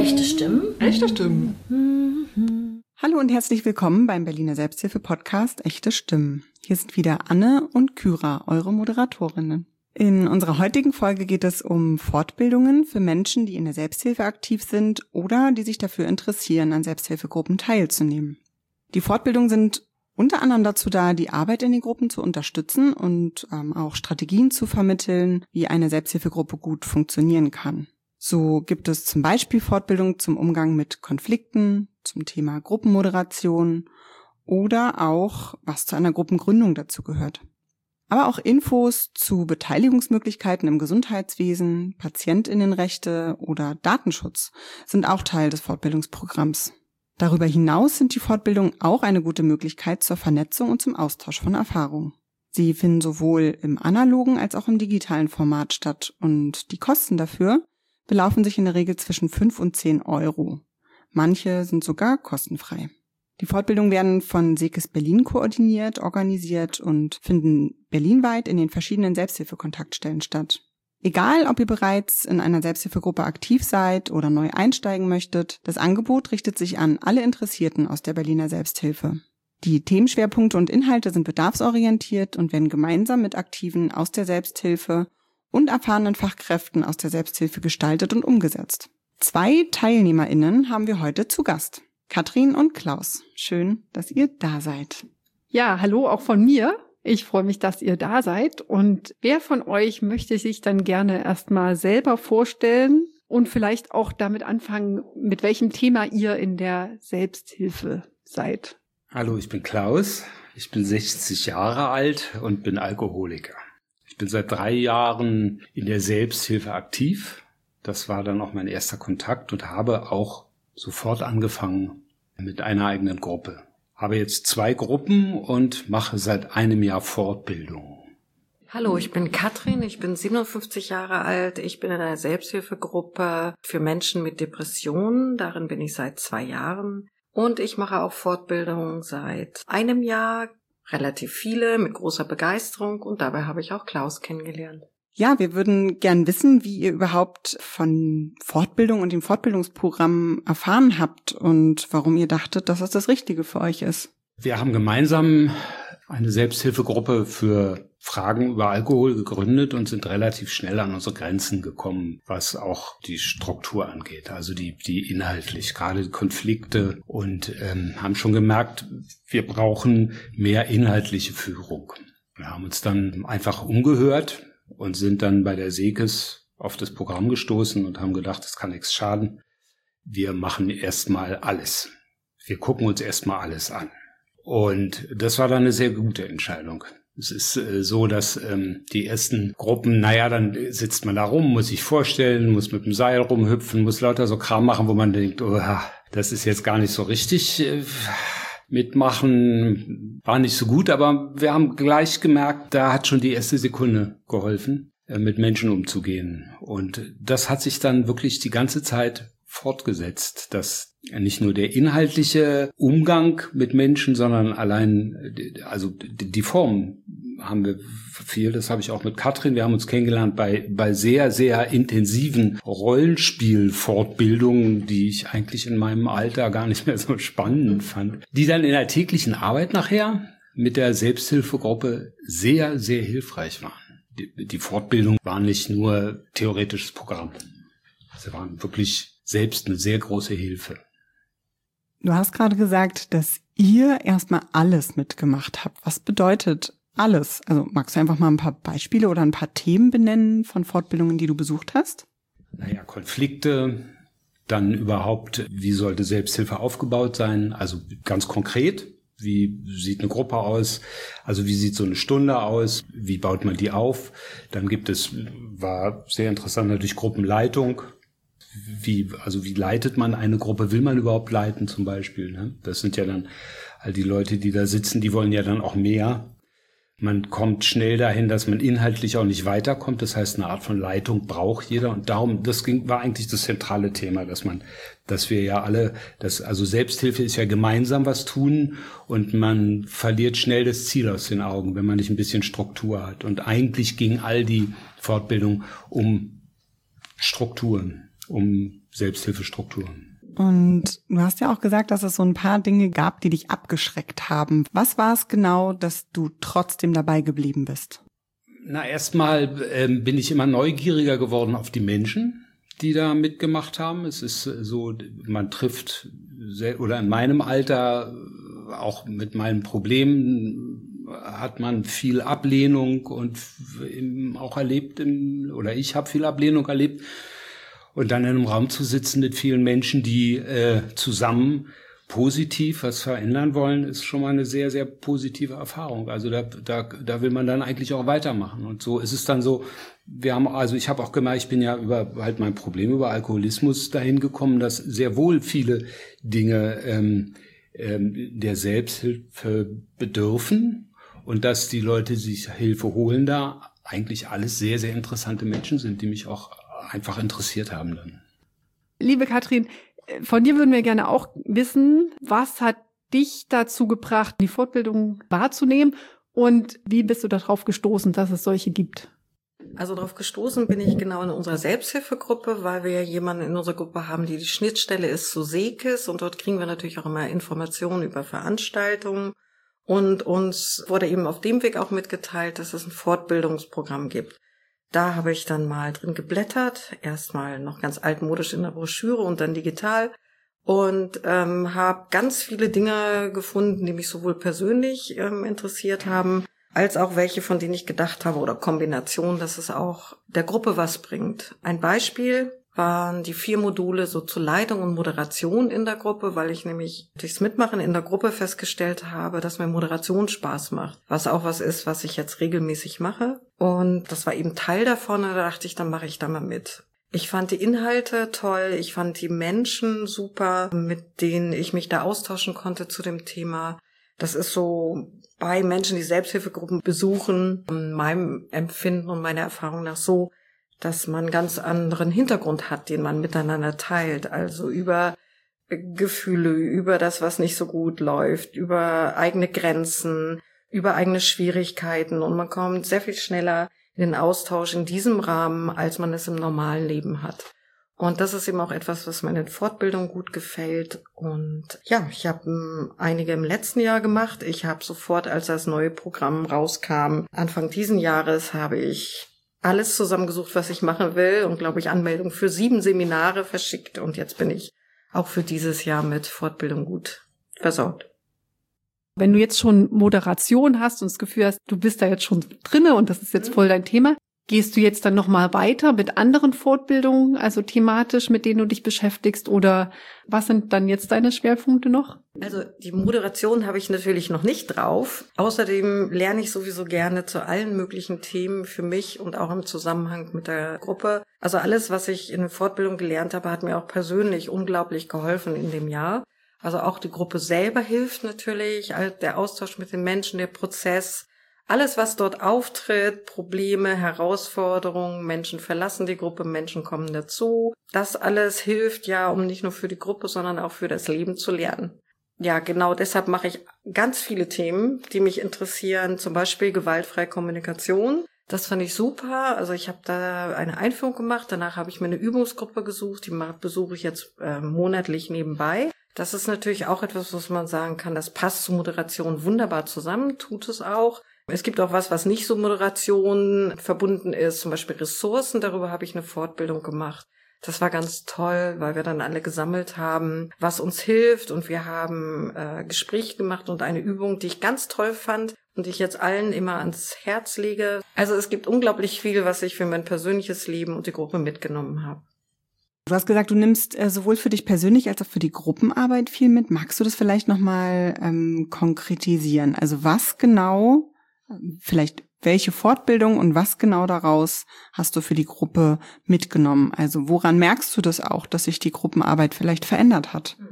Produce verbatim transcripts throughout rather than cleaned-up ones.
Echte Stimmen? Echte Stimmen. Hallo und herzlich willkommen beim Berliner Selbsthilfe-Podcast Echte Stimmen. Hier sind wieder Anne und Kyra, eure Moderatorinnen. In unserer heutigen Folge geht es um Fortbildungen für Menschen, die in der Selbsthilfe aktiv sind oder die sich dafür interessieren, an Selbsthilfegruppen teilzunehmen. Die Fortbildungen sind unter anderem dazu da, die Arbeit in den Gruppen zu unterstützen und ähm, auch Strategien zu vermitteln, wie eine Selbsthilfegruppe gut funktionieren kann. So gibt es zum Beispiel Fortbildungen zum Umgang mit Konflikten, zum Thema Gruppenmoderation oder auch, was zu einer Gruppengründung dazu gehört. Aber auch Infos zu Beteiligungsmöglichkeiten im Gesundheitswesen, PatientInnenrechte oder Datenschutz sind auch Teil des Fortbildungsprogramms. Darüber hinaus sind die Fortbildungen auch eine gute Möglichkeit zur Vernetzung und zum Austausch von Erfahrungen. Sie finden sowohl im analogen als auch im digitalen Format statt und die Kosten dafür belaufen sich in der Regel zwischen fünf und zehn Euro. Manche sind sogar kostenfrei. Die Fortbildungen werden von Sekes Berlin koordiniert, organisiert und finden berlinweit in den verschiedenen Selbsthilfekontaktstellen statt. Egal, ob ihr bereits in einer Selbsthilfegruppe aktiv seid oder neu einsteigen möchtet, das Angebot richtet sich an alle Interessierten aus der Berliner Selbsthilfe. Die Themenschwerpunkte und Inhalte sind bedarfsorientiert und werden gemeinsam mit Aktiven aus der Selbsthilfe und erfahrenen Fachkräften aus der Selbsthilfe gestaltet und umgesetzt. Zwei TeilnehmerInnen haben wir heute zu Gast. Katrin und Klaus. Schön, dass ihr da seid. Ja, hallo auch von mir. Ich freue mich, dass ihr da seid. Und wer von euch möchte sich dann gerne erstmal selber vorstellen und vielleicht auch damit anfangen, mit welchem Thema ihr in der Selbsthilfe seid? Hallo, ich bin Klaus. Ich bin sechzig Jahre alt und bin Alkoholiker. Ich bin seit drei Jahren in der Selbsthilfe aktiv. Das war dann auch mein erster Kontakt und habe auch sofort angefangen mit einer eigenen Gruppe. Habe jetzt zwei Gruppen und mache seit einem Jahr Fortbildung. Hallo, ich bin Katrin, ich bin siebenundfünfzig Jahre alt. Ich bin in einer Selbsthilfegruppe für Menschen mit Depressionen. Darin bin ich seit zwei Jahren. Und ich mache auch Fortbildung seit einem Jahr. Relativ viele, mit großer Begeisterung. Und dabei habe ich auch Klaus kennengelernt. Ja, wir würden gern wissen, wie ihr überhaupt von Fortbildung und dem Fortbildungsprogramm erfahren habt und warum ihr dachtet, dass das das Richtige für euch ist. Wir haben gemeinsam eine Selbsthilfegruppe für Fragen über Alkohol gegründet und sind relativ schnell an unsere Grenzen gekommen, was auch die Struktur angeht, also die, die inhaltlich, gerade die Konflikte und ähm, haben schon gemerkt, wir brauchen mehr inhaltliche Führung. Wir haben uns dann einfach umgehört und sind dann bei der Sekes auf das Programm gestoßen und haben gedacht, das kann nichts schaden. Wir machen erstmal alles. Wir gucken uns erstmal alles an. Und das war dann eine sehr gute Entscheidung. Es ist äh, so, dass ähm, die ersten Gruppen, naja, dann sitzt man da rum, muss sich vorstellen, muss mit dem Seil rumhüpfen, muss lauter so Kram machen, wo man denkt, oh, das ist jetzt gar nicht so richtig äh, mitmachen, war nicht so gut, aber wir haben gleich gemerkt, da hat schon die erste Sekunde geholfen, äh, mit Menschen umzugehen. Und das hat sich dann wirklich die ganze Zeit fortgesetzt, dass nicht nur der inhaltliche Umgang mit Menschen, sondern allein, also die Form haben wir viel, das habe ich auch mit Katrin, wir haben uns kennengelernt bei bei sehr, sehr intensiven Rollenspielfortbildungen, die ich eigentlich in meinem Alter gar nicht mehr so spannend fand, die dann in der täglichen Arbeit nachher mit der Selbsthilfegruppe sehr, sehr hilfreich waren. Die, die Fortbildung war nicht nur theoretisches Programm, sie waren wirklich selbst eine sehr große Hilfe. Du hast gerade gesagt, dass ihr erstmal alles mitgemacht habt. Was bedeutet alles? Also magst du einfach mal ein paar Beispiele oder ein paar Themen benennen von Fortbildungen, die du besucht hast? Naja, Konflikte, dann überhaupt, wie sollte Selbsthilfe aufgebaut sein? Also ganz konkret, wie sieht eine Gruppe aus? Also wie sieht so eine Stunde aus? Wie baut man die auf? Dann gibt es, war sehr interessant natürlich Gruppenleitung. Wie, also wie leitet man eine Gruppe? Will man überhaupt leiten zum Beispiel? Ne? Das sind ja dann all die Leute, die da sitzen, die wollen ja dann auch mehr. Man kommt schnell dahin, dass man inhaltlich auch nicht weiterkommt. Das heißt, eine Art von Leitung braucht jeder. Und darum, das ging, war eigentlich das zentrale Thema, dass man, dass wir ja alle, dass, also Selbsthilfe ist ja gemeinsam was tun und man verliert schnell das Ziel aus den Augen, wenn man nicht ein bisschen Struktur hat. Und eigentlich ging all die Fortbildung um Strukturen. um Selbsthilfestrukturen. Und du hast ja auch gesagt, dass es so ein paar Dinge gab, die dich abgeschreckt haben. Was war es genau, dass du trotzdem dabei geblieben bist? Na, erstmal ähm, bin ich immer neugieriger geworden auf die Menschen, die da mitgemacht haben. Es ist so, man trifft, sehr, oder in meinem Alter, auch mit meinen Problemen, hat man viel Ablehnung und auch erlebt, im, oder ich habe viel Ablehnung erlebt. Und dann in einem Raum zu sitzen mit vielen Menschen, die äh, zusammen positiv was verändern wollen, ist schon mal eine sehr, sehr positive Erfahrung. Also da, da, da will man dann eigentlich auch weitermachen. Und so ist es dann so, wir haben, also ich habe auch gemerkt, ich bin ja über halt mein Problem über Alkoholismus dahin gekommen, dass sehr wohl viele Dinge ähm, ähm, der Selbsthilfe bedürfen und dass die Leute sich Hilfe holen da eigentlich alles sehr, sehr interessante Menschen sind, die mich auch einfach interessiert haben dann. Liebe Katrin, von dir würden wir gerne auch wissen, was hat dich dazu gebracht, die Fortbildung wahrzunehmen und wie bist du darauf gestoßen, dass es solche gibt? Also darauf gestoßen bin ich genau in unserer Selbsthilfegruppe, weil wir ja jemanden in unserer Gruppe haben, die die Schnittstelle ist zu SEKES und dort kriegen wir natürlich auch immer Informationen über Veranstaltungen und uns wurde eben auf dem Weg auch mitgeteilt, dass es ein Fortbildungsprogramm gibt. Da habe ich dann mal drin geblättert, erstmal noch ganz altmodisch in der Broschüre und dann digital und ähm, habe ganz viele Dinge gefunden, die mich sowohl persönlich ähm, interessiert haben, als auch welche, von denen ich gedacht habe oder Kombinationen, dass es auch der Gruppe was bringt. Ein Beispiel waren die vier Module so zur Leitung und Moderation in der Gruppe, weil ich nämlich durchs Mitmachen in der Gruppe festgestellt habe, dass mir Moderation Spaß macht, was auch was ist, was ich jetzt regelmäßig mache. Und das war eben Teil davon, und da dachte ich, dann mache ich da mal mit. Ich fand die Inhalte toll, ich fand die Menschen super, mit denen ich mich da austauschen konnte zu dem Thema. Das ist so bei Menschen, die Selbsthilfegruppen besuchen, in meinem Empfinden und meiner Erfahrung nach so, dass man einen ganz anderen Hintergrund hat, den man miteinander teilt. Also über Gefühle, über das, was nicht so gut läuft, über eigene Grenzen, über eigene Schwierigkeiten. Und man kommt sehr viel schneller in den Austausch in diesem Rahmen, als man es im normalen Leben hat. Und das ist eben auch etwas, was mir in den Fortbildungen gut gefällt. Und ja, ich habe einige im letzten Jahr gemacht. Ich habe sofort, als das neue Programm rauskam, Anfang diesen Jahres, habe ich alles zusammengesucht, was ich machen will und, glaube ich, Anmeldung für sieben Seminare verschickt. Und jetzt bin ich auch für dieses Jahr mit Fortbildung gut versorgt. Wenn du jetzt schon Moderation hast und das Gefühl hast, du bist da jetzt schon drinne und das ist jetzt voll dein Thema, gehst du jetzt dann nochmal weiter mit anderen Fortbildungen, also thematisch, mit denen du dich beschäftigst, oder was sind dann jetzt deine Schwerpunkte noch? Also die Moderation habe ich natürlich noch nicht drauf. Außerdem lerne ich sowieso gerne zu allen möglichen Themen für mich und auch im Zusammenhang mit der Gruppe. Also alles, was ich in der Fortbildung gelernt habe, hat mir auch persönlich unglaublich geholfen in dem Jahr. Also auch die Gruppe selber hilft natürlich, der Austausch mit den Menschen, der Prozess. Alles, was dort auftritt, Probleme, Herausforderungen, Menschen verlassen die Gruppe, Menschen kommen dazu. Das alles hilft ja, um nicht nur für die Gruppe, sondern auch für das Leben zu lernen. Ja, genau deshalb mache ich ganz viele Themen, die mich interessieren, zum Beispiel gewaltfreie Kommunikation. Das fand ich super. Also ich habe da eine Einführung gemacht, danach habe ich mir eine Übungsgruppe gesucht, die besuche ich jetzt äh, monatlich nebenbei. Das ist natürlich auch etwas, was man sagen kann, das passt zur Moderation wunderbar zusammen, tut es auch. Es gibt auch was, was nicht so Moderation verbunden ist, zum Beispiel Ressourcen, darüber habe ich eine Fortbildung gemacht. Das war ganz toll, weil wir dann alle gesammelt haben, was uns hilft, und wir haben äh, Gespräche gemacht und eine Übung, die ich ganz toll fand und die ich jetzt allen immer ans Herz lege. Also es gibt unglaublich viel, was ich für mein persönliches Leben und die Gruppe mitgenommen habe. Du hast gesagt, du nimmst äh, sowohl für dich persönlich als auch für die Gruppenarbeit viel mit. Magst du das vielleicht nochmal ähm, konkretisieren? Also was genau, vielleicht welche Fortbildung und was genau daraus hast du für die Gruppe mitgenommen? Also woran merkst du das auch, dass sich die Gruppenarbeit vielleicht verändert hat?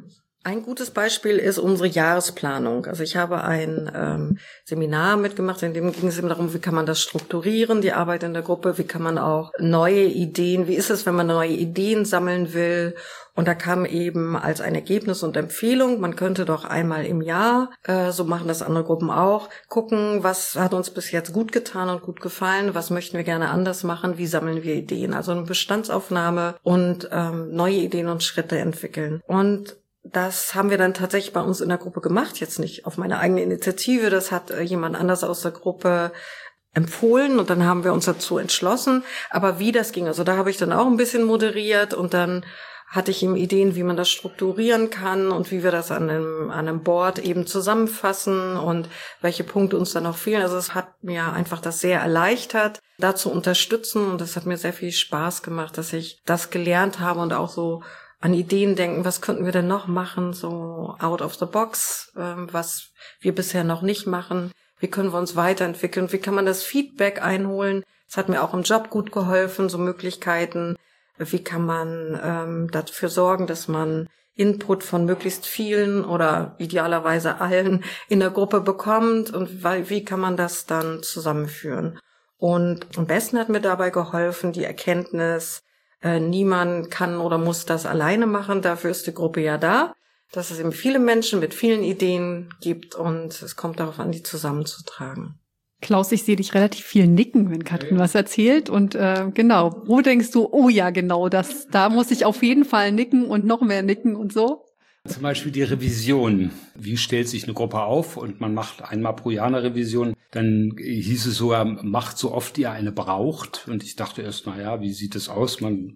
Ein gutes Beispiel ist unsere Jahresplanung. Also ich habe ein ähm, Seminar mitgemacht, in dem ging es eben darum, wie kann man das strukturieren, die Arbeit in der Gruppe, wie kann man auch neue Ideen, wie ist es, wenn man neue Ideen sammeln will. Und da kam eben als ein Ergebnis und Empfehlung, man könnte doch einmal im Jahr, äh, so machen das andere Gruppen auch, gucken, was hat uns bis jetzt gut getan und gut gefallen, was möchten wir gerne anders machen, wie sammeln wir Ideen. Also eine Bestandsaufnahme und ähm, neue Ideen und Schritte entwickeln. Und das haben wir dann tatsächlich bei uns in der Gruppe gemacht, jetzt nicht auf meine eigene Initiative, das hat äh, jemand anders aus der Gruppe empfohlen und dann haben wir uns dazu entschlossen, aber wie das ging, also da habe ich dann auch ein bisschen moderiert und dann hatte ich ihm Ideen, wie man das strukturieren kann und wie wir das an einem, an einem Board eben zusammenfassen und welche Punkte uns dann noch fehlen. Also es hat mir einfach das sehr erleichtert, da zu unterstützen und es hat mir sehr viel Spaß gemacht, dass ich das gelernt habe und auch so an Ideen denken, was könnten wir denn noch machen, so out of the box, ähm, was wir bisher noch nicht machen, wie können wir uns weiterentwickeln, wie kann man das Feedback einholen, das hat mir auch im Job gut geholfen, so Möglichkeiten, wie kann man ähm, dafür sorgen, dass man Input von möglichst vielen oder idealerweise allen in der Gruppe bekommt und wie kann man das dann zusammenführen. Und am besten hat mir dabei geholfen die Erkenntnis, Äh, niemand kann oder muss das alleine machen, dafür ist die Gruppe ja da, dass es eben viele Menschen mit vielen Ideen gibt und es kommt darauf an, die zusammenzutragen. Klaus, ich sehe dich relativ viel nicken, wenn Katrin was erzählt und äh, genau, wo denkst du, oh ja genau, das, da muss ich auf jeden Fall nicken und noch mehr nicken und so? Zum Beispiel die Revision. Wie stellt sich eine Gruppe auf und man macht einmal pro Jahr eine Revision? Dann hieß es sogar, macht so oft ihr eine braucht. Und ich dachte erst, na ja, wie sieht es aus? Man,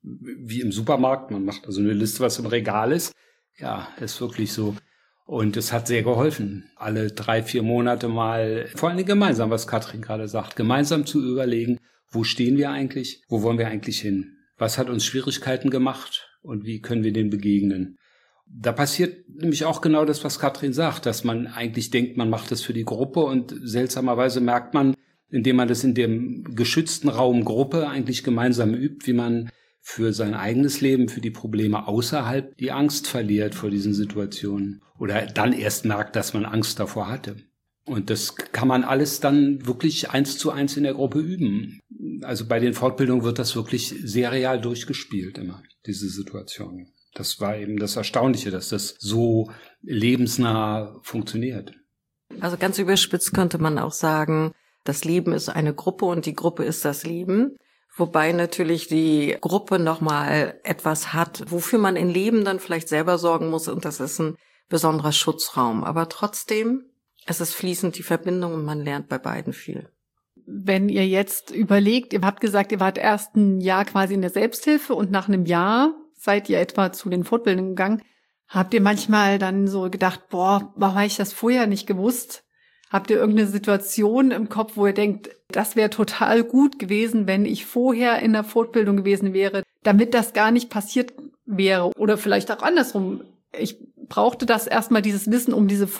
wie im Supermarkt, man macht also eine Liste, was im Regal ist. Ja, ist wirklich so. Und es hat sehr geholfen, alle drei, vier Monate mal, vor allem gemeinsam, was Katrin gerade sagt, gemeinsam zu überlegen, wo stehen wir eigentlich? Wo wollen wir eigentlich hin? Was hat uns Schwierigkeiten gemacht? Und wie können wir denen begegnen? Da passiert nämlich auch genau das, was Katrin sagt, dass man eigentlich denkt, man macht das für die Gruppe und seltsamerweise merkt man, indem man das in dem geschützten Raum Gruppe eigentlich gemeinsam übt, wie man für sein eigenes Leben, für die Probleme außerhalb die Angst verliert vor diesen Situationen oder dann erst merkt, dass man Angst davor hatte. Und das kann man alles dann wirklich eins zu eins in der Gruppe üben. Also bei den Fortbildungen wird das wirklich sehr real durchgespielt immer, diese Situation. Das war eben das Erstaunliche, dass das so lebensnah funktioniert. Also ganz überspitzt könnte man auch sagen, das Leben ist eine Gruppe und die Gruppe ist das Leben. Wobei natürlich die Gruppe nochmal etwas hat, wofür man im Leben dann vielleicht selber sorgen muss und das ist ein besonderer Schutzraum. Aber trotzdem, es ist fließend die Verbindung und man lernt bei beiden viel. Wenn ihr jetzt überlegt, ihr habt gesagt, ihr wart erst ein Jahr quasi in der Selbsthilfe und nach einem Jahr seid ihr etwa zu den Fortbildungen gegangen, habt ihr manchmal dann so gedacht, boah, warum habe ich das vorher nicht gewusst? Habt ihr irgendeine Situation im Kopf, wo ihr denkt, das wäre total gut gewesen, wenn ich vorher in der Fortbildung gewesen wäre, damit das gar nicht passiert wäre? Oder vielleicht auch andersrum. Ich brauchte das erstmal, dieses Wissen, um diese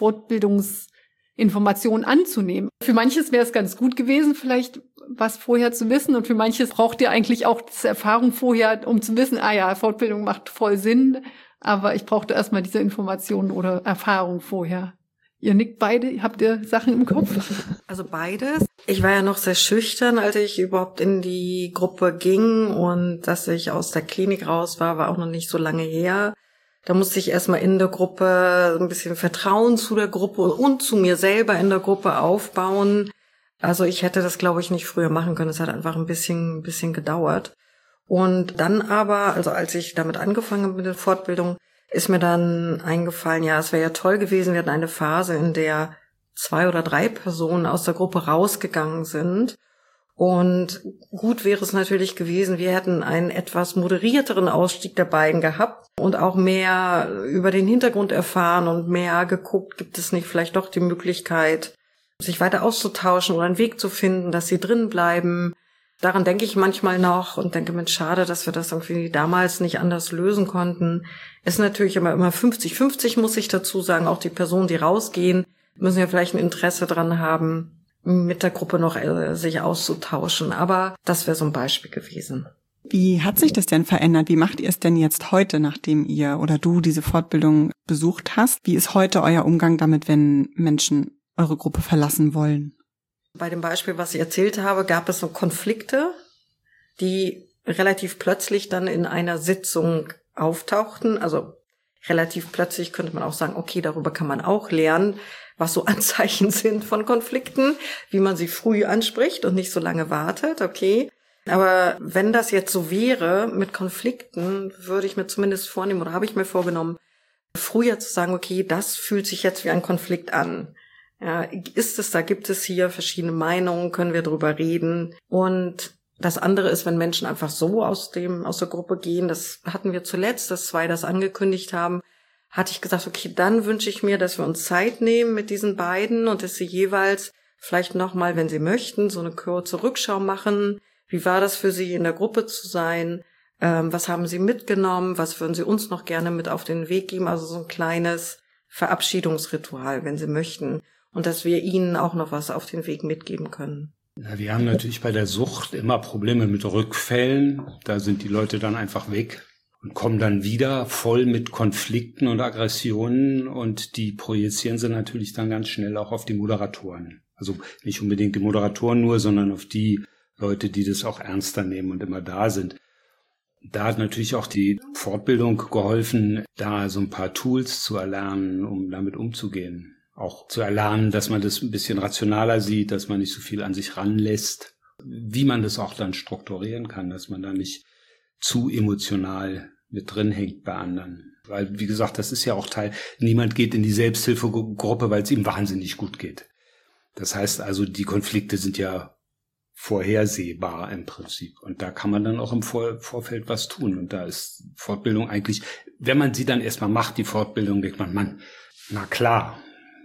Fortbildungsinformationen anzunehmen. Für manches wäre es ganz gut gewesen, vielleicht was vorher zu wissen. Und für manches braucht ihr eigentlich auch diese Erfahrung vorher, um zu wissen, ah ja, Fortbildung macht voll Sinn, aber ich brauchte erstmal diese Informationen oder Erfahrung vorher. Ihr nickt beide, habt ihr Sachen im Kopf? Also beides. Ich war ja noch sehr schüchtern, als ich überhaupt in die Gruppe ging und dass ich aus der Klinik raus war, war auch noch nicht so lange her. Da musste ich erstmal in der Gruppe ein bisschen Vertrauen zu der Gruppe und zu mir selber in der Gruppe aufbauen. Also ich hätte das, glaube ich, nicht früher machen können. Es hat einfach ein bisschen, ein bisschen gedauert. Und dann aber, also als ich damit angefangen habe mit der Fortbildung, ist mir dann eingefallen, ja, es wäre ja toll gewesen, wir hatten eine Phase, in der zwei oder drei Personen aus der Gruppe rausgegangen sind. Und gut wäre es natürlich gewesen, wir hätten einen etwas moderierteren Ausstieg der beiden gehabt und auch mehr über den Hintergrund erfahren und mehr geguckt, gibt es nicht vielleicht doch die Möglichkeit, sich weiter auszutauschen oder einen Weg zu finden, dass sie drin bleiben. Daran denke ich manchmal noch und denke, Mensch, schade, dass wir das irgendwie damals nicht anders lösen konnten. Ist natürlich immer immer fünfzig fünfzig, muss ich dazu sagen. Auch die Personen, die rausgehen, müssen ja vielleicht ein Interesse dran haben, mit der Gruppe noch äh, sich auszutauschen. Aber das wäre so ein Beispiel gewesen. Wie hat sich das denn verändert? Wie macht ihr es denn jetzt heute, nachdem ihr oder du diese Fortbildung besucht hast? Wie ist heute euer Umgang damit, wenn Menschen eure Gruppe verlassen wollen? Bei dem Beispiel, was ich erzählt habe, gab es so Konflikte, die relativ plötzlich dann in einer Sitzung auftauchten. Also relativ plötzlich könnte man auch sagen, okay, darüber kann man auch lernen, was so Anzeichen sind von Konflikten, wie man sie früh anspricht und nicht so lange wartet, okay. Aber wenn das jetzt so wäre mit Konflikten, würde ich mir zumindest vornehmen oder habe ich mir vorgenommen, früher zu sagen, okay, das fühlt sich jetzt wie ein Konflikt an. Ja, ist es, da gibt es hier verschiedene Meinungen, können wir drüber reden. Und das andere ist, wenn Menschen einfach so aus dem, aus der Gruppe gehen, das hatten wir zuletzt, dass zwei das angekündigt haben, hatte ich gesagt, okay, dann wünsche ich mir, dass wir uns Zeit nehmen mit diesen beiden und dass sie jeweils vielleicht nochmal, wenn sie möchten, so eine kurze Rückschau machen. Wie war das für Sie, in der Gruppe zu sein? Ähm, was haben Sie mitgenommen? Was würden Sie uns noch gerne mit auf den Weg geben? Also so ein kleines Verabschiedungsritual, wenn Sie möchten. Und dass wir Ihnen auch noch was auf den Weg mitgeben können. Ja, wir haben natürlich bei der Sucht immer Probleme mit Rückfällen. Da sind die Leute dann einfach weg und kommen dann wieder voll mit Konflikten und Aggressionen. Und die projizieren sie natürlich dann ganz schnell auch auf die Moderatoren. Also nicht unbedingt die Moderatoren nur, sondern auf die Leute, die das auch ernster nehmen und immer da sind. Da hat natürlich auch die Fortbildung geholfen, da so ein paar Tools zu erlernen, um damit umzugehen. Auch zu erlernen, dass man das ein bisschen rationaler sieht, dass man nicht so viel an sich ranlässt, wie man das auch dann strukturieren kann, dass man da nicht zu emotional mit drin hängt bei anderen. Weil, wie gesagt, das ist ja auch Teil, niemand geht in die Selbsthilfegruppe, weil es ihm wahnsinnig gut geht. Das heißt also, die Konflikte sind ja vorhersehbar im Prinzip. Und da kann man dann auch im Vor- Vorfeld was tun. Und da ist Fortbildung eigentlich, wenn man sie dann erstmal macht, die Fortbildung, denkt man, Mann, na klar,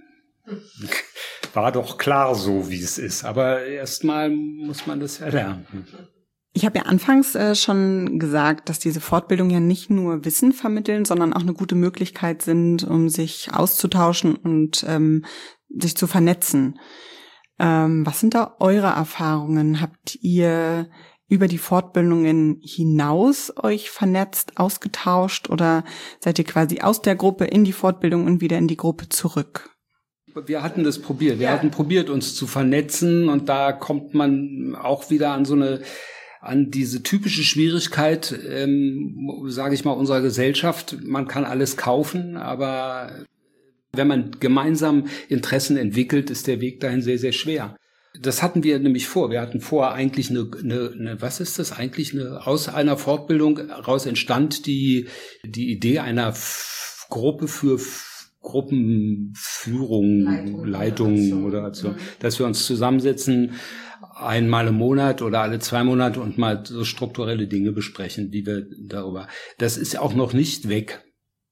war doch klar so, wie es ist. Aber erstmal muss man das ja lernen. Ich habe ja anfangs äh, schon gesagt, dass diese Fortbildungen ja nicht nur Wissen vermitteln, sondern auch eine gute Möglichkeit sind, um sich auszutauschen und ähm, sich zu vernetzen. Ähm, was sind da eure Erfahrungen? Habt ihr über die Fortbildungen hinaus euch vernetzt, ausgetauscht oder seid ihr quasi aus der Gruppe in die Fortbildung und wieder in die Gruppe zurück? Wir hatten das probiert. Wir ja. hatten probiert, uns zu vernetzen und da kommt man auch wieder an so eine, an diese typische Schwierigkeit, ähm, sage ich mal, unserer Gesellschaft. Man kann alles kaufen, aber wenn man gemeinsam Interessen entwickelt, ist der Weg dahin sehr, sehr schwer. Das hatten wir nämlich vor. Wir hatten vor eigentlich eine, eine, eine was ist das eigentlich? Eine, aus einer Fortbildung heraus entstand die, die Idee einer F- Gruppe für F- Gruppenführung, Leitung, Leitung Moderation, mhm. dass wir uns zusammensetzen, einmal im Monat oder alle zwei Monate und mal so strukturelle Dinge besprechen, die wir darüber. Das ist auch noch nicht weg.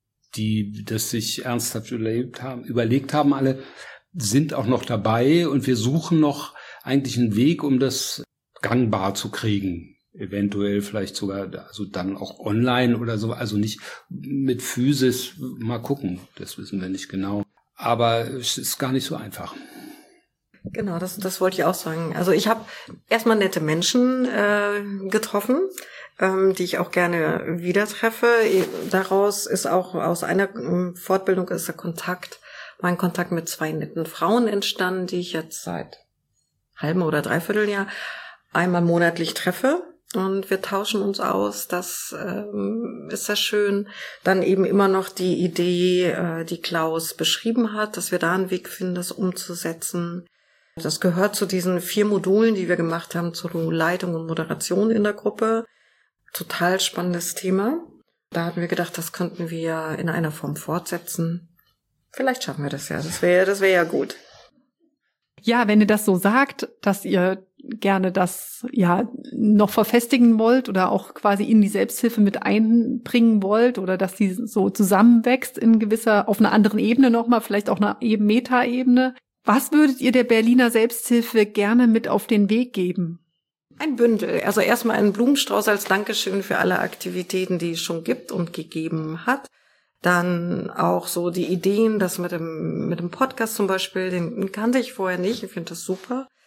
Die das sich ernsthaft überlegt haben, überlegt haben, alle sind auch noch dabei und wir suchen noch eigentlich einen Weg, um das gangbar zu kriegen. Eventuell vielleicht sogar, also dann auch online oder so, also nicht mit Physis, mal gucken, das wissen wir nicht genau. Aber es ist gar nicht so einfach. Genau, das, das wollte ich auch sagen. Also ich habe erstmal nette Menschen äh, getroffen, ähm, die ich auch gerne wieder treffe. Daraus ist auch aus einer Fortbildung ist der Kontakt, mein Kontakt mit zwei netten Frauen entstanden, die ich jetzt seit halbem oder dreiviertel Jahr einmal monatlich treffe. Und wir tauschen uns aus, das ähm, ist sehr schön. Dann eben immer noch die Idee, äh, die Klaus beschrieben hat, dass wir da einen Weg finden, das umzusetzen. Das gehört zu diesen vier Modulen, die wir gemacht haben, zur Leitung und Moderation in der Gruppe. Total spannendes Thema. Da hatten wir gedacht, das könnten wir in einer Form fortsetzen. Vielleicht schaffen wir das ja. Das wäre, das wäre ja gut. Ja, wenn ihr das so sagt, dass ihr gerne das ja noch verfestigen wollt oder auch quasi in die Selbsthilfe mit einbringen wollt oder dass die so zusammenwächst in gewisser, auf einer anderen Ebene nochmal, vielleicht auch einer eben Meta-Ebene. Was würdet ihr der Berliner Selbsthilfe gerne mit auf den Weg geben? Ein Bündel. Also erstmal einen Blumenstrauß als Dankeschön für alle Aktivitäten, die es schon gibt und gegeben hat. Dann auch so die Ideen, das mit dem, mit dem Podcast zum Beispiel, den kannte ich vorher nicht. Ich finde das super.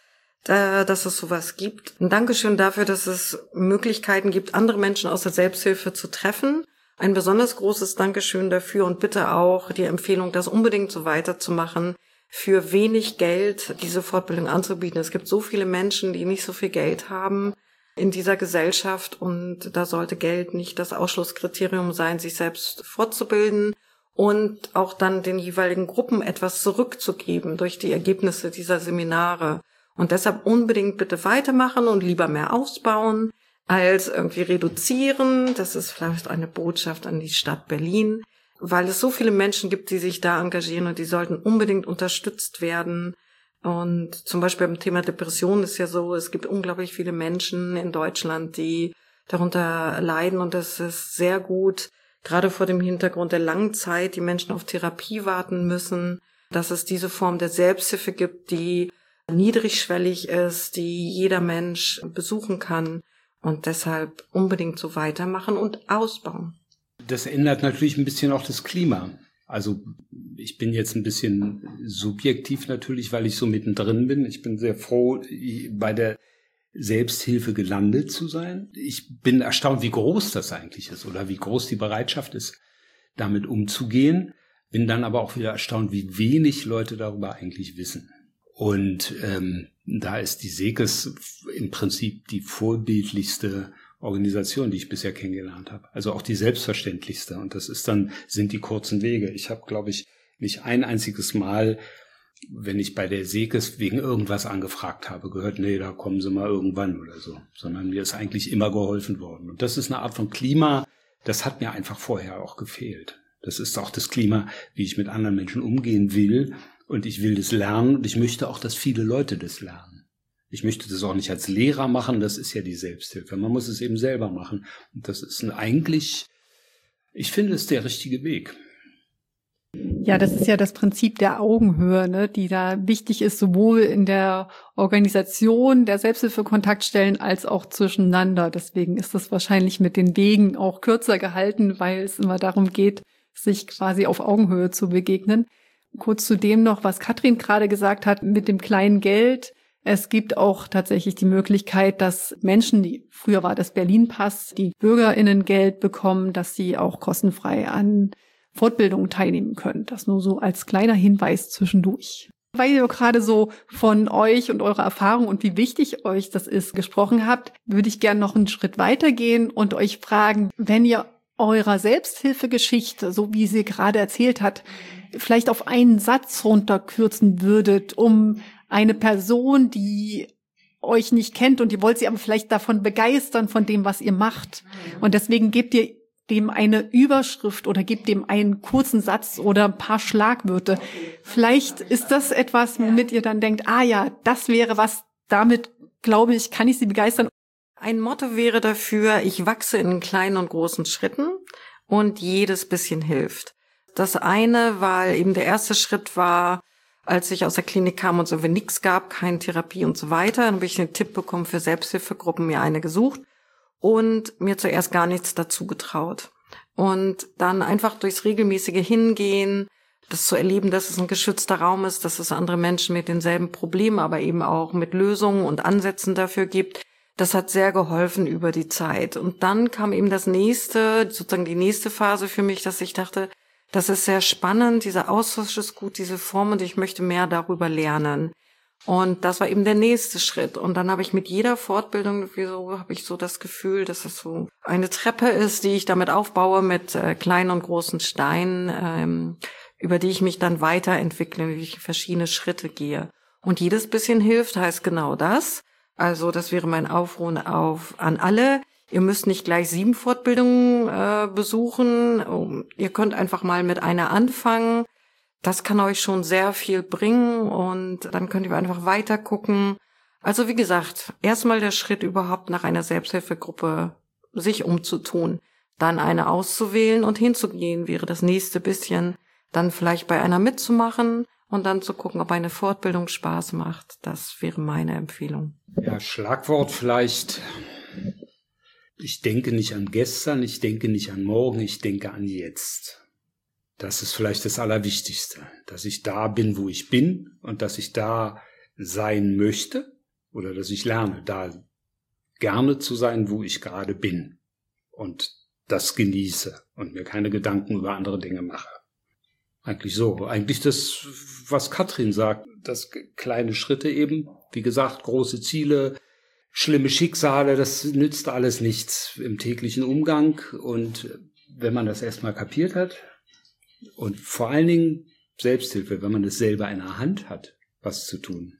dass es sowas gibt. Ein Dankeschön dafür, dass es Möglichkeiten gibt, andere Menschen aus der Selbsthilfe zu treffen. Ein besonders großes Dankeschön dafür und bitte auch die Empfehlung, das unbedingt so weiterzumachen, für wenig Geld diese Fortbildung anzubieten. Es gibt so viele Menschen, die nicht so viel Geld haben in dieser Gesellschaft und da sollte Geld nicht das Ausschlusskriterium sein, sich selbst fortzubilden und auch dann den jeweiligen Gruppen etwas zurückzugeben durch die Ergebnisse dieser Seminare. Und deshalb unbedingt bitte weitermachen und lieber mehr ausbauen als irgendwie reduzieren. Das ist vielleicht eine Botschaft an die Stadt Berlin, weil es so viele Menschen gibt, die sich da engagieren und die sollten unbedingt unterstützt werden. Und zum Beispiel beim Thema Depression ist ja so, es gibt unglaublich viele Menschen in Deutschland, die darunter leiden und das ist sehr gut, gerade vor dem Hintergrund der langen Zeit, die Menschen auf Therapie warten müssen, dass es diese Form der Selbsthilfe gibt, die niedrigschwellig ist, die jeder Mensch besuchen kann und deshalb unbedingt so weitermachen und ausbauen. Das ändert natürlich ein bisschen auch das Klima. Also ich bin jetzt ein bisschen subjektiv natürlich, weil ich so mittendrin bin. Ich bin sehr froh, bei der Selbsthilfe gelandet zu sein. Ich bin erstaunt, wie groß das eigentlich ist oder wie groß die Bereitschaft ist, damit umzugehen. Bin dann aber auch wieder erstaunt, wie wenig Leute darüber eigentlich wissen. Und ähm, da ist die SEGES im Prinzip die vorbildlichste Organisation, die ich bisher kennengelernt habe. Also auch die selbstverständlichste. Und das ist dann, sind die kurzen Wege. Ich habe, glaube ich, nicht ein einziges Mal, wenn ich bei der SEGES wegen irgendwas angefragt habe, gehört, nee, da kommen Sie mal irgendwann oder so. Sondern mir ist eigentlich immer geholfen worden. Und das ist eine Art von Klima, das hat mir einfach vorher auch gefehlt. Das ist auch das Klima, wie ich mit anderen Menschen umgehen will. Und ich will das lernen und ich möchte auch, dass viele Leute das lernen. Ich möchte das auch nicht als Lehrer machen, das ist ja die Selbsthilfe. Man muss es eben selber machen. Und das ist eigentlich, ich finde, es der richtige Weg. Ja, das ist ja das Prinzip der Augenhöhe, ne, die da wichtig ist, sowohl in der Organisation der Selbsthilfekontaktstellen als auch zwischeneinander. Deswegen ist das wahrscheinlich mit den Wegen auch kürzer gehalten, weil es immer darum geht, sich quasi auf Augenhöhe zu begegnen. Kurz zu dem noch, was Katrin gerade gesagt hat, mit dem kleinen Geld. Es gibt auch tatsächlich die Möglichkeit, dass Menschen, die früher war das Berlin-Pass, die BürgerInnen-Geld bekommen, dass sie auch kostenfrei an Fortbildungen teilnehmen können. Das nur so als kleiner Hinweis zwischendurch. Weil ihr gerade so von euch und eurer Erfahrung und wie wichtig euch das ist gesprochen habt, würde ich gerne noch einen Schritt weitergehen und euch fragen, wenn ihr eurer Selbsthilfegeschichte, so wie sie gerade erzählt hat, vielleicht auf einen Satz runterkürzen würdet, um eine Person, die euch nicht kennt und ihr wollt sie aber vielleicht davon begeistern, von dem, was ihr macht. Und deswegen gebt ihr dem eine Überschrift oder gebt dem einen kurzen Satz oder ein paar Schlagwörter. Vielleicht ist das etwas, womit ihr dann denkt, ah ja, das wäre was, damit, glaube ich, kann ich sie begeistern. Ein Motto wäre dafür, ich wachse in kleinen und großen Schritten und jedes bisschen hilft. Das eine, weil eben der erste Schritt war, als ich aus der Klinik kam und so nichts gab, keine Therapie und so weiter, dann habe ich einen Tipp bekommen für Selbsthilfegruppen, mir eine gesucht und mir zuerst gar nichts dazu getraut. Und dann einfach durchs regelmäßige Hingehen, das zu erleben, dass es ein geschützter Raum ist, dass es andere Menschen mit denselben Problemen, aber eben auch mit Lösungen und Ansätzen dafür gibt, das hat sehr geholfen über die Zeit. Und dann kam eben das nächste, sozusagen die nächste Phase für mich, dass ich dachte, das ist sehr spannend, dieser Austausch ist gut, diese Form und ich möchte mehr darüber lernen. Und das war eben der nächste Schritt. Und dann habe ich mit jeder Fortbildung, so habe ich so das Gefühl, dass es so eine Treppe ist, die ich damit aufbaue mit äh, kleinen und großen Steinen, ähm, über die ich mich dann weiterentwickle, wie ich verschiedene Schritte gehe. Und jedes bisschen hilft, heißt genau das. Also das wäre mein Aufruf auf an alle. Ihr müsst nicht gleich sieben Fortbildungen äh, besuchen. Ihr könnt einfach mal mit einer anfangen. Das kann euch schon sehr viel bringen und dann könnt ihr einfach weiter gucken. Also wie gesagt, erstmal der Schritt überhaupt nach einer Selbsthilfegruppe sich umzutun. Dann eine auszuwählen und hinzugehen wäre das nächste bisschen. Dann vielleicht bei einer mitzumachen. Und dann zu gucken, ob eine Fortbildung Spaß macht. Das wäre meine Empfehlung. Ja, Schlagwort vielleicht. Ich denke nicht an gestern, ich denke nicht an morgen, ich denke an jetzt. Das ist vielleicht das Allerwichtigste. Dass ich da bin, wo ich bin und dass ich da sein möchte oder dass ich lerne, da gerne zu sein, wo ich gerade bin und das genieße und mir keine Gedanken über andere Dinge mache. Eigentlich so. Eigentlich das, was Katrin sagt, das kleine Schritte eben, wie gesagt, große Ziele, schlimme Schicksale, das nützt alles nichts im täglichen Umgang. Und wenn man das erstmal kapiert hat und vor allen Dingen Selbsthilfe, wenn man es selber in der Hand hat, was zu tun.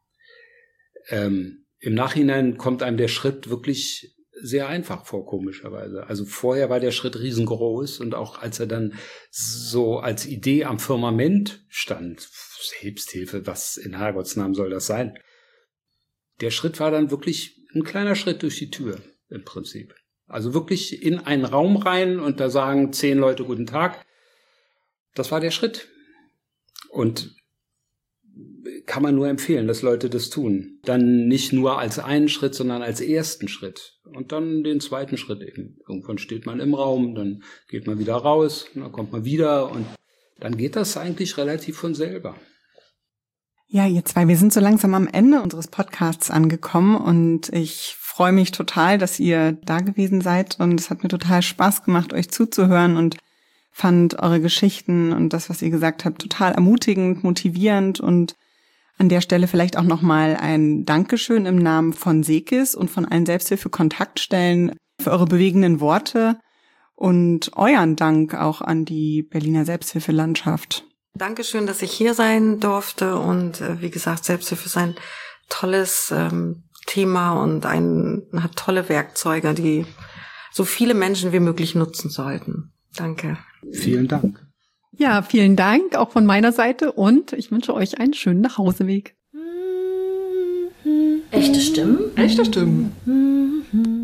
Ähm, im Nachhinein kommt einem der Schritt wirklich sehr einfach vor, komischerweise. Also vorher war der Schritt riesengroß und auch als er dann so als Idee am Firmament stand, Selbsthilfe, was in Herrgottsnamen soll das sein? Der Schritt war dann wirklich ein kleiner Schritt durch die Tür im Prinzip. Also wirklich in einen Raum rein und da sagen zehn Leute guten Tag. Das war der Schritt. Und kann man nur empfehlen, dass Leute das tun. Dann nicht nur als einen Schritt, sondern als ersten Schritt. Und dann den zweiten Schritt eben. Irgendwann steht man im Raum, dann geht man wieder raus, dann kommt man wieder und dann geht das eigentlich relativ von selber. Ja, ihr zwei, wir sind so langsam am Ende unseres Podcasts angekommen und ich freue mich total, dass ihr da gewesen seid und es hat mir total Spaß gemacht, euch zuzuhören und fand eure Geschichten und das, was ihr gesagt habt, total ermutigend, motivierend und an der Stelle vielleicht auch nochmal ein Dankeschön im Namen von Sekis und von allen Selbsthilfe-Kontaktstellen für eure bewegenden Worte und euren Dank auch an die Berliner Selbsthilfelandschaft. Dankeschön, dass ich hier sein durfte und äh, wie gesagt, Selbsthilfe ist ein tolles ähm, Thema und ein, hat tolle Werkzeuge, die so viele Menschen wie möglich nutzen sollten. Danke. Vielen Dank. Ja, vielen Dank auch von meiner Seite und ich wünsche euch einen schönen Nachhauseweg. Echte Stimmen? Echte Stimmen.